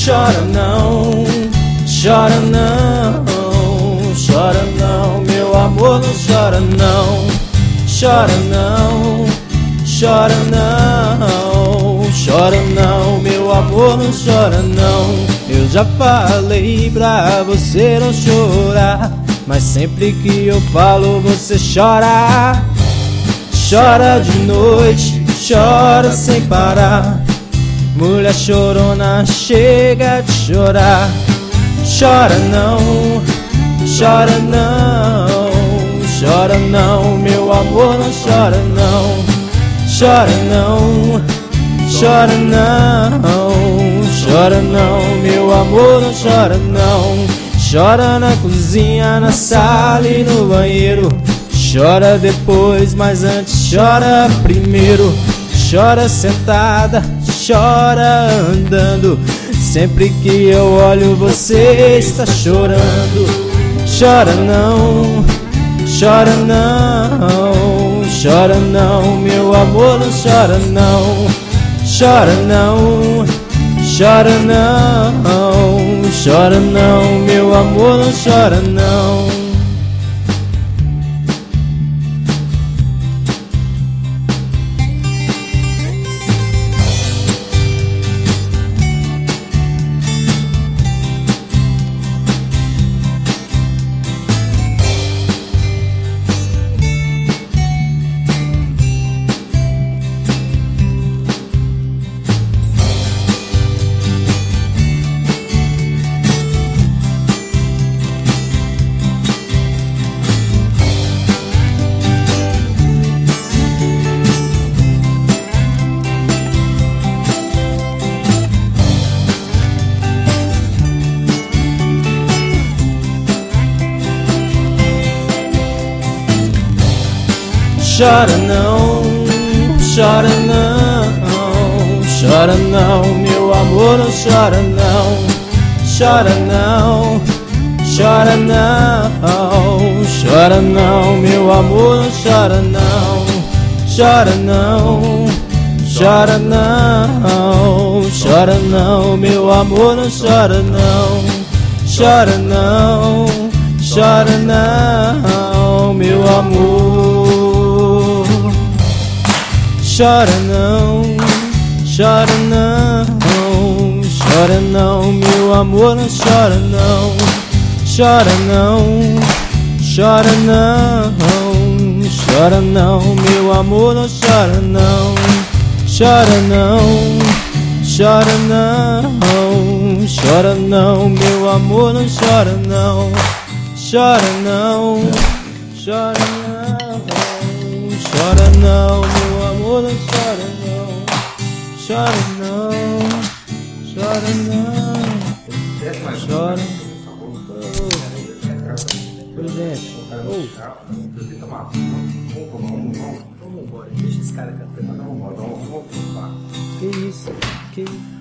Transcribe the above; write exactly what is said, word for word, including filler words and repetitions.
chora não, chora não, chora não, meu amor, não chora não, chora não, chora não, chora não, meu amor, não chora não. Eu já falei pra você não chorar, mas sempre que eu falo você chora. Chora de noite, chora sem parar, mulher chorona, chega de chorar. Chora não, chora não, chora não, meu amor, não chora não, chora não, chora não, chora não, meu amor, não chora não. Chora na cozinha, na sala e no banheiro, chora depois, mas antes chora primeiro. Chora sentada, chora andando, sempre que eu olho você está chorando. Chora não, chora não, chora não, meu amor, não chora não, chora não, chora não, chora não, meu amor, não chora não. Chora não, chora não, chora não, meu amor, não chora não, chora não, chora não, chora não, meu amor, não chora não, chora não, chora não, chora não, meu amor, não chora não, chora não, chora não, meu amor. Chora não, chora não, chora não, meu amor, não chora não, chora não, chora não, chora não, meu amor, não chora não, chora não, chora não, chora não, meu amor, não chora não, chora não, chora não, chora não, meu amor, não chora não, chora não, chora não, chora. Presidente, vamos embora, deixa esse cara cantando, vamos embora, vamos embora. Que isso, que isso.